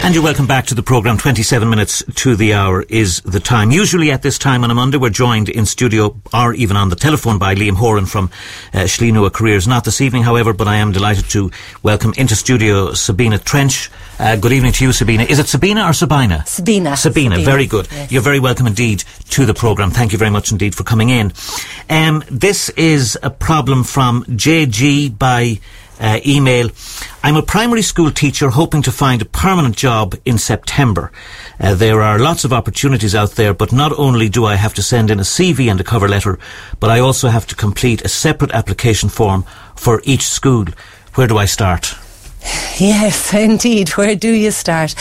And you're welcome back to the programme. 27 minutes to the hour is the time. Usually at this time on a Monday, we're joined in studio or even on the telephone by Liam Horan from Shleenua Careers. Not this evening, however, but I am delighted to welcome into studio Sabina Trench. Good evening to you, Sabina. Is it Sabina or Sabina? Sabina, very good. Yes. You're very welcome indeed to the programme. Thank you very much indeed for coming in. This is a problem from JG by email. I'm a primary school teacher hoping to find a permanent job in September. There are lots of opportunities out there, but not only do I have to send in a CV and a cover letter, but I also have to complete a separate application form for each school. Where do I start? Yes, indeed. Where do you start?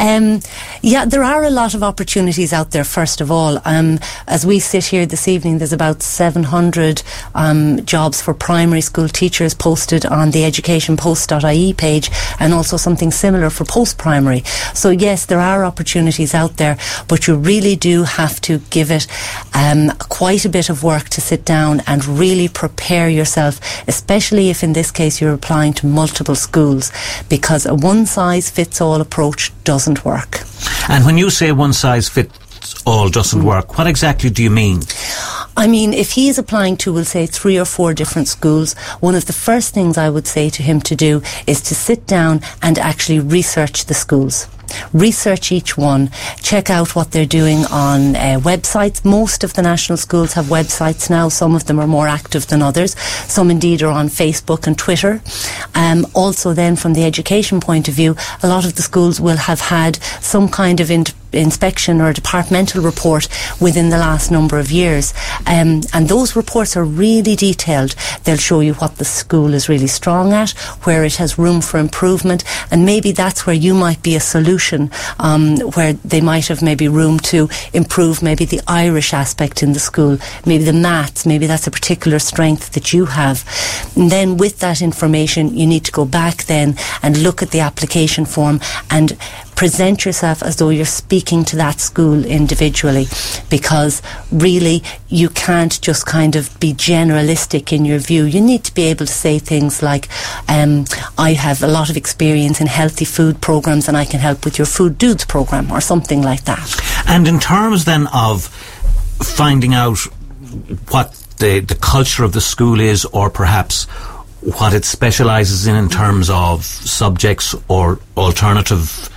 There are a lot of opportunities out there, first of all. As we sit here this evening, there's about 700 jobs for primary school teachers posted on the educationpost.ie page, and also something similar for post-primary. So yes, there are opportunities out there, but you really do have to give it quite a bit of work to sit down and really prepare yourself, especially if in this case you're applying to multiple schools, because a one-size-fits-all approach doesn't work. And when you say one-size-fits-all doesn't work, what exactly do you mean? I mean, if he is applying to, we'll say, 3 or 4 different schools, one of the first things I would say to him to do is to sit down and actually research the schools. Research each one, check out what they're doing on websites. Most of the national schools have websites now. Some of them are more active than others. Some indeed are on Facebook and Twitter. Also then, from the education point of view, a lot of the schools will have had some kind of inspection or departmental report within the last number of years, and those reports are really detailed. They'll show you what the school is really strong at, where it has room for improvement, and maybe that's where you might be a solution, where they might have maybe room to improve maybe the Irish aspect in the school, maybe the maths, maybe that's a particular strength that you have. And then with that information, you need to go back then and look at the application form and present yourself as though you're speaking to that school individually, because really you can't just kind of be generalistic in your view. You need to be able to say things like, I have a lot of experience in healthy food programs and I can help with your food dudes program, or something like that. And in terms then of finding out what the culture of the school is, or perhaps what it specialises in terms of subjects or alternative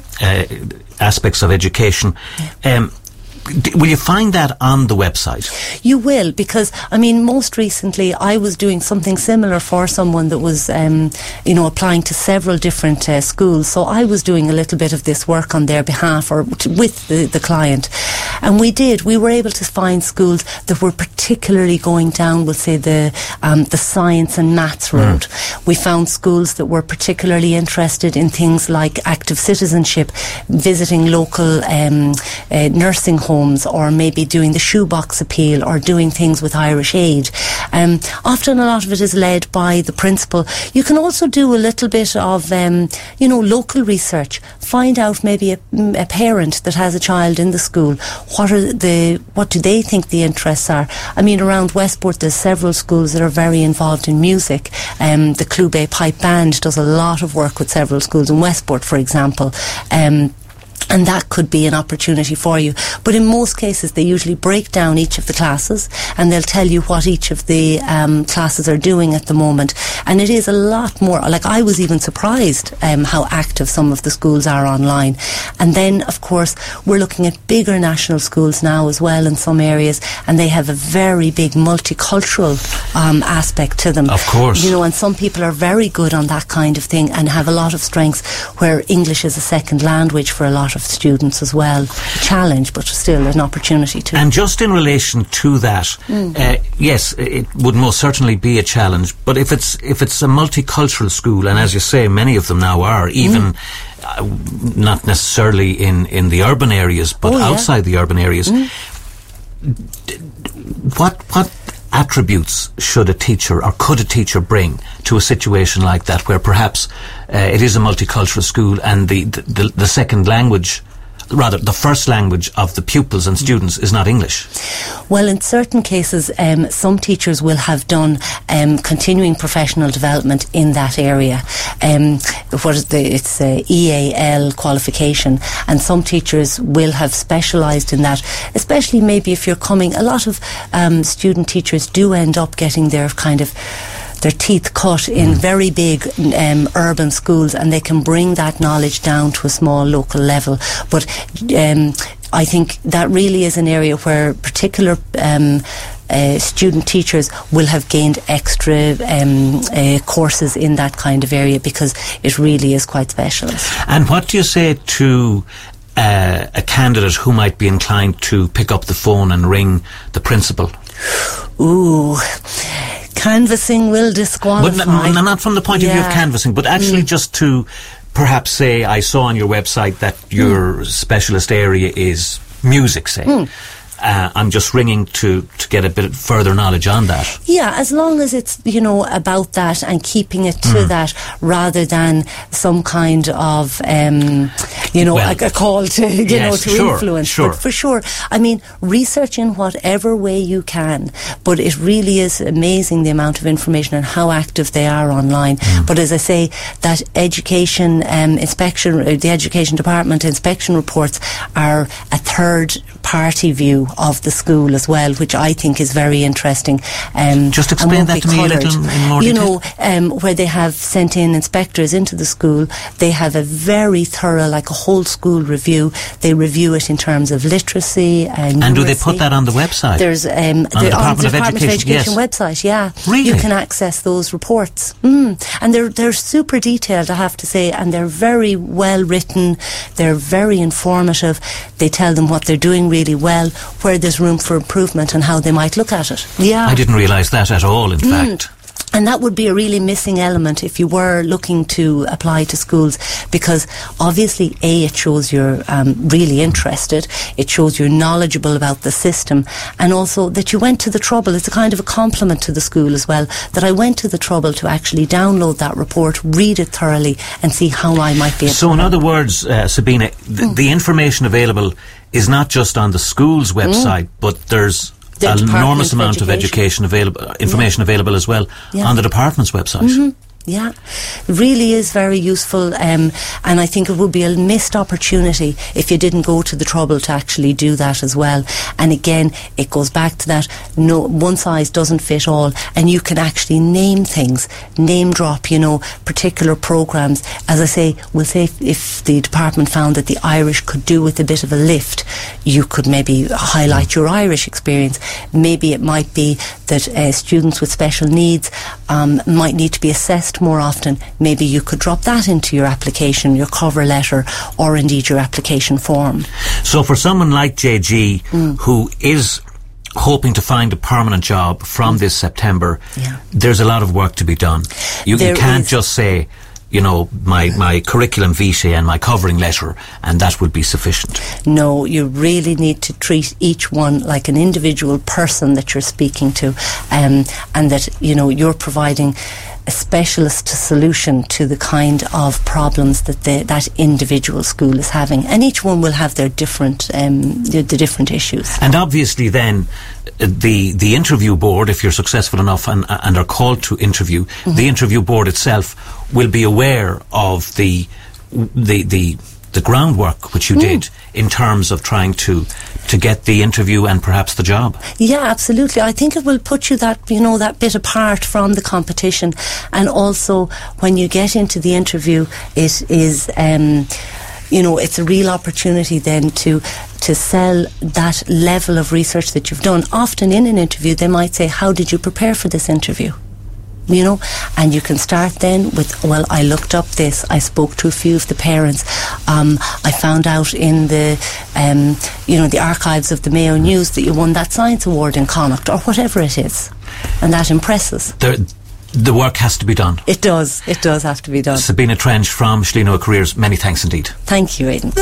aspects of education, will you find that on the website? You will, because I mean, most recently I was doing something similar for someone that was applying to several different schools, so I was doing a little bit of this work on their behalf, or with the client, and we were able to find schools that were particularly going down, we'll say, the science and maths road. We found schools that were particularly interested in things like active citizenship, visiting local nursing homes, or maybe doing the shoebox appeal, or doing things with Irish Aid. Often a lot of it is led by the principal. You can also do a little bit of local research. Find out maybe a parent that has a child in the school. What do they think the interests are? I mean, around Westport there's several schools that are very involved in music. The Clube Pipe Band does a lot of work with several schools in Westport, for example. And that could be an opportunity for you. But in most cases, they usually break down each of the classes, and they'll tell you what each of the classes are doing at the moment. And it is a lot more, like, I was even surprised how active some of the schools are online. And then, of course, we're looking at bigger national schools now as well in some areas, and they have a very big multicultural aspect to them. Of course. And some people are very good on that kind of thing and have a lot of strengths, where English is a second language for a lot of students as well. A challenge, but still an opportunity too. And just in relation to that, yes, it would most certainly be a challenge, but if it's a multicultural school, and as you say, many of them now are, even not necessarily in the urban areas, but outside the urban areas, what attributes should a teacher, or could a teacher, bring to a situation like that, where perhaps it is a multicultural school and the second language rather, the first language of the pupils and students is not English? Well, in certain cases, some teachers will have done continuing professional development in that area. It's a EAL qualification, and some teachers will have specialised in that, especially maybe if you're coming. A lot of student teachers do end up getting their teeth cut in very big urban schools, and they can bring that knowledge down to a small local level. But I think that really is an area where particular student teachers will have gained extra courses in that kind of area, because it really is quite specialist. And what do you say to a candidate who might be inclined to pick up the phone and ring the principal? Ooh, canvassing will disqualify. But not from the point of view of canvassing, but actually just to perhaps say, I saw on your website that your specialist area is music, say. I'm just ringing to get a bit further knowledge on that. Yeah, as long as it's, about that and keeping it to that, rather than some kind of, a call to, influence. Sure. But for sure, I mean, research in whatever way you can. But it really is amazing the amount of information and how active they are online. But as I say, that education inspection, the education department inspection reports are a third party view of the school as well, which I think is very interesting. Just explain that to me a little in more detail. Where they have sent in inspectors into the school, they have a very thorough, like a whole school review. They review it in terms of literacy and do they put that on the website? There's on the Department of Education website. Yeah, really? You can access those reports, and they're super detailed, I have to say, and they're very well written. They're very informative. They tell them what they're doing really well, where there's room for improvement, and how they might look at it. Yeah, I didn't realise that at all, in fact. And that would be a really missing element if you were looking to apply to schools, because obviously, it shows you're really interested, it shows you're knowledgeable about the system, and also that you went to the trouble. It's a kind of a compliment to the school as well, that I went to the trouble to actually download that report, read it thoroughly, and see how I might be able So in other words, Sabina, the information available is not just on the school's website, but there's an enormous amount of information available as well on the department's website. Yeah, it really is very useful, and I think it would be a missed opportunity if you didn't go to the trouble to actually do that as well. And again, it goes back to that, no one size doesn't fit all, and you can actually name things, name drop, particular programs. As I say, we'll say if the department found that the Irish could do with a bit of a lift, you could maybe highlight your Irish experience. Maybe it might be that students with special needs might need to be assessed more often. Maybe you could drop that into your application, your cover letter, or indeed your application form. So for someone like JG who is hoping to find a permanent job from this September, there's a lot of work to be done. You can't just say, my curriculum vitae and my covering letter, and that would be sufficient. No, you really need to treat each one like an individual person that you're speaking to, and that, you're providing a specialist solution to the kind of problems that that individual school is having, and each one will have their different the different issues. And obviously, then the interview board, if you're successful enough and are called to interview, the interview board itself will be aware of the groundwork which you did in terms of trying to get the interview and perhaps the job. Yeah, absolutely. I think it will put you that bit apart from the competition, and also when you get into the interview, it is it's a real opportunity then to sell that level of research that you've done. Often in an interview they might say, how did you prepare for this interview? And you can start then with, well, I looked up this, I spoke to a few of the parents, I found out in the the archives of the Mayo News that you won that science award in Connacht, or whatever it is, and that impresses. The work has to be done. It does have to be done. Sabina Trench from Schleino Careers, many thanks indeed. Thank you, Aidan.